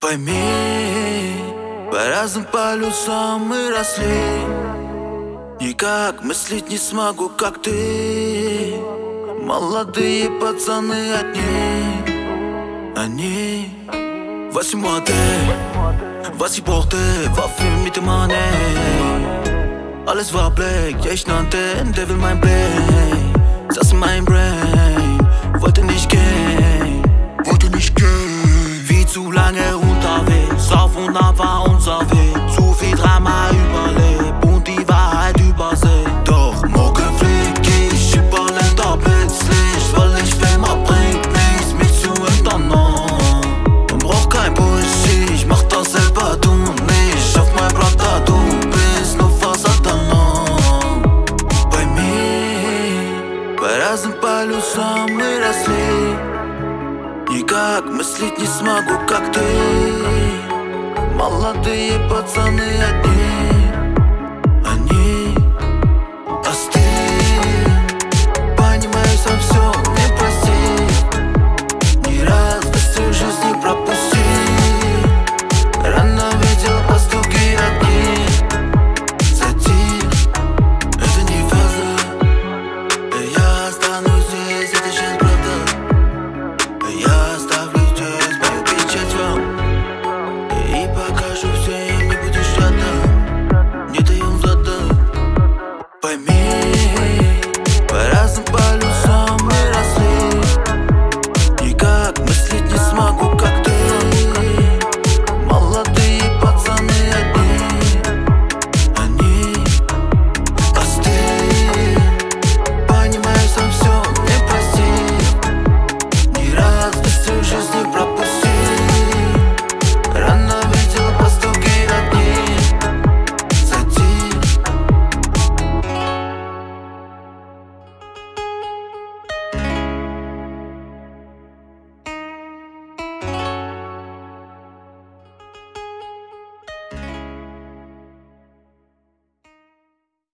Пойми, по разным полюсам мы росли. Никак мыслить не смогу, как ты. Молодые пацаны они voici moi voici porté, war für mit dem Money. Alles war black, ja ich nannte den Devil mein Blame. Saß in meinem Brain, wollte nicht gehen. Wie zu lange unterwegs, auf und ab war unser Weg. Zu viel Drama überlebt und die Wahrheit übersehen. Doch morgen flieg ich über Länder plötzlich, weil ich Fame bringt nichts, mich zu unternommen. Man braucht kein Bullshit, ich mach das selber, du nicht. Auf mein Blatt, du bist nur Fasadalon. Bei mir, bei разным полюсам мы росли. Никак мыслить не смогу, как ты. Молодые пацаны одни.